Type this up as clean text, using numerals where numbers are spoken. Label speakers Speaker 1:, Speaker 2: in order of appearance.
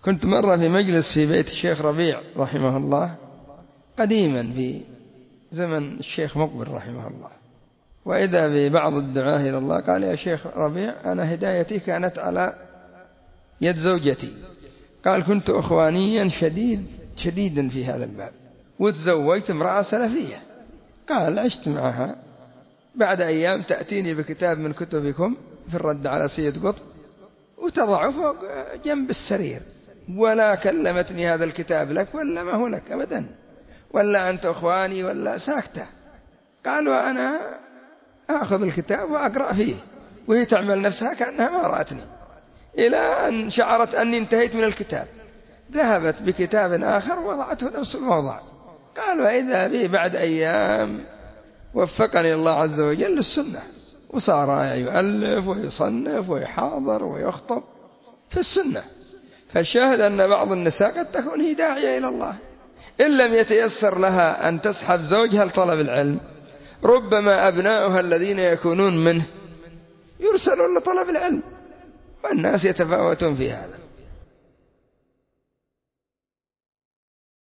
Speaker 1: كنت مرة في مجلس في بيت الشيخ ربيع رحمه الله قديما في زمن الشيخ مقبل رحمه الله، وإذا ببعض الدعاة إلى الله قال: يا شيخ ربيع، أنا هدايتي كانت على يد زوجتي. قال: كنت أخوانيا شديدا في هذا الباب، وتزوجت امرأة سلفية. قال: عشت معها، بعد أيام تأتيني بكتاب من كتبكم في الرد على سيد قطب وتضعه فوق جنب السرير، ولا كلمتني هذا الكتاب لك ولا ما هو لك أبدا، ولا أنت أخواني ولا ساكتة. قالوا: أنا أخذ الكتاب وأقرأ فيه، وهي تعمل نفسها كأنها ما رأتني، إلى أن شعرت أني انتهيت من الكتاب، ذهبت بكتاب آخر وضعته نفس الموضع. قالوا: إذا بي بعد أيام وفقني الله عز وجل للسنة، وصار يؤلف ويصنف ويحاضر ويخطب في السنة. فالشاهد أن بعض النساء قد تكون هي داعية إلى الله، إن لم يتيسر لها أن تسحب زوجها لطلب العلم، ربما أبناؤها الذين يكونون منه يرسلون لطلب العلم، والناس يتفاوتون في هذا.